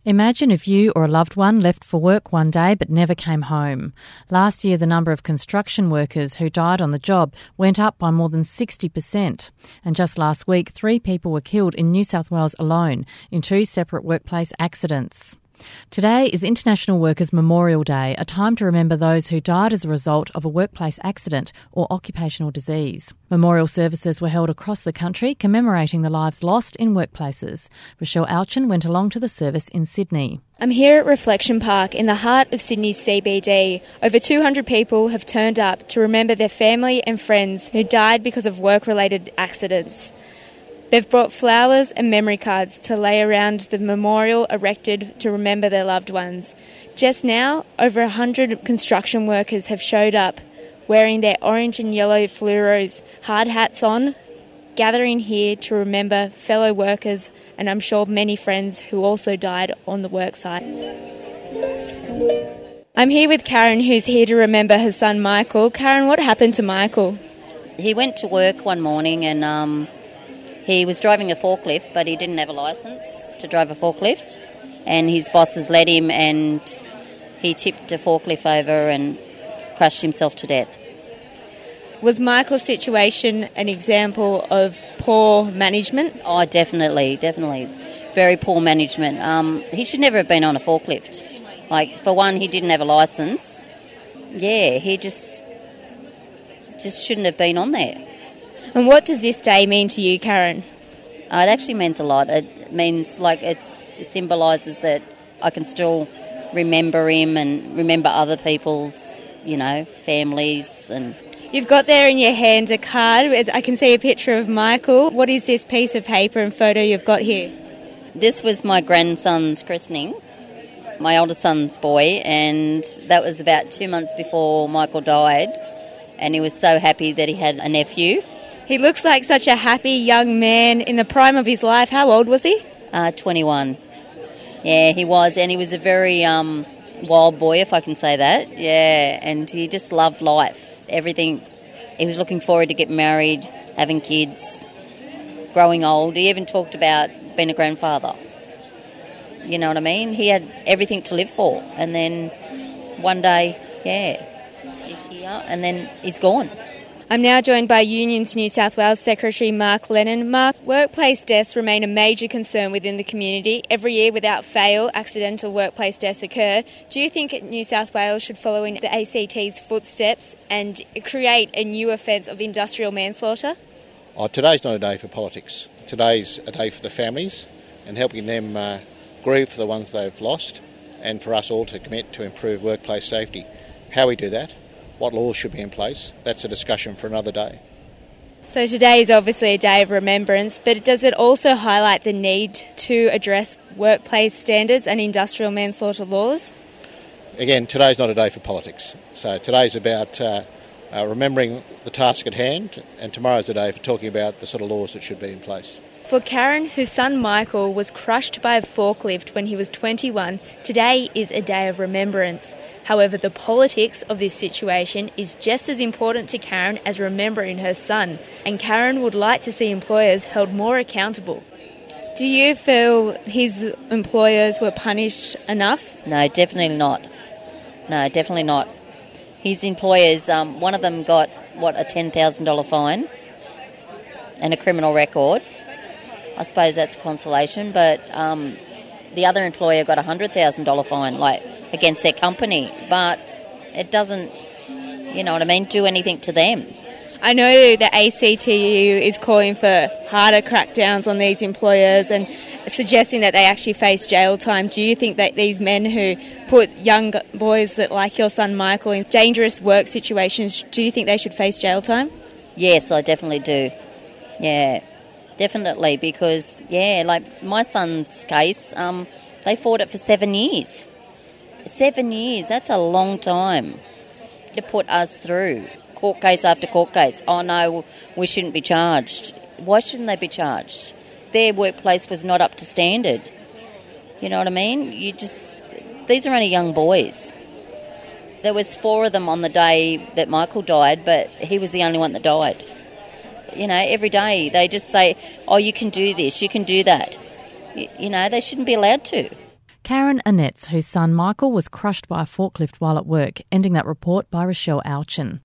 Imagine if you or a loved one left for work one day but never came home. Last year, the number of construction workers who died on the job went up by more than 60%. And just last week, 3 people were killed in New South Wales alone in 2 separate workplace accidents. Today is International Workers' Memorial Day, a time to remember those who died as a result of a workplace accident or occupational disease. Memorial services were held across the country commemorating the lives lost in workplaces. Rochelle Alchin went along to the service in Sydney. I'm here at Reflection Park in the heart of Sydney's CBD. Over 200 people have turned up to remember their family and friends who died because of work-related accidents. They've brought flowers and memory cards to lay around the memorial erected to remember their loved ones. Just now, over 100 construction workers have showed up, wearing their orange and yellow fluoros hard hats on, gathering here to remember fellow workers and I'm sure many friends who also died on the worksite. I'm here with Karen, who's here to remember her son Michael. Karen, what happened to Michael? He went to work one morning and he was driving a forklift, but he didn't have a licence to drive a forklift, and his bosses let him, and he tipped a forklift over and crushed himself to death. Was Michael's situation an example of poor management? Oh, definitely. Very poor management. He should never have been on a forklift. Like, for one, he didn't have a licence. Yeah, he just shouldn't have been on there. And what does this day mean to you, Karen? It actually means a lot. It means, it symbolises that I can still remember him and remember other people's, families. And you've got there in your hand a card. I can see a picture of Michael. What is this piece of paper and photo you've got here? This was my grandson's christening, my oldest son's boy, and that was about 2 months before Michael died, and he was so happy that he had a nephew. He looks like such a happy young man in the prime of his life. How old was he? 21. Yeah, he was, and he was a very wild boy, if I can say that. Yeah, and he just loved life, everything. He was looking forward to getting married, having kids, growing old. He even talked about being a grandfather. You know what I mean? He had everything to live for, and then one day, he's here, and then he's gone. I'm now joined by Unions New South Wales Secretary Mark Lennon. Mark, workplace deaths remain a major concern within the community. Every year, without fail, accidental workplace deaths occur. Do you think New South Wales should follow in the ACT's footsteps and create a new offence of industrial manslaughter? Today's not a day for politics. Today's a day for the families and helping them grieve for the ones they've lost, and for us all to commit to improve workplace safety. How we do that, what laws should be in place, that's a discussion for another day. So today is obviously a day of remembrance, but does it also highlight the need to address workplace standards and industrial manslaughter laws? Again, today's not a day for politics. So today's about remembering the task at hand, and tomorrow's a day for talking about the sort of laws that should be in place. For Karen, whose son Michael was crushed by a forklift when he was 21, today is a day of remembrance. However, the politics of this situation is just as important to Karen as remembering her son, and Karen would like to see employers held more accountable. Do you feel his employers were punished enough? No, definitely not. His employers, one of them got, a $10,000 fine and a criminal record. I suppose that's a consolation, but the other employer got a $100,000 fine, against their company, but it doesn't, do anything to them. I know the ACTU is calling for harder crackdowns on these employers and suggesting that they actually face jail time. Do you think that these men who put young boys like your son Michael in dangerous work situations, do you think they should face jail time? Yes, I definitely do. Yeah. Definitely, because, my son's case, they fought it for 7 years. 7 years, that's a long time to put us through. Court case after court case. Oh, no, we shouldn't be charged. Why shouldn't they be charged? Their workplace was not up to standard. You know what I mean? These are only young boys. There was 4 of them on the day that Michael died, but he was the only one that died. Every day they just say, oh, you can do this, you can do that. They shouldn't be allowed to. Karen Annetz, whose son Michael was crushed by a forklift while at work, ending that report by Rochelle Alchin.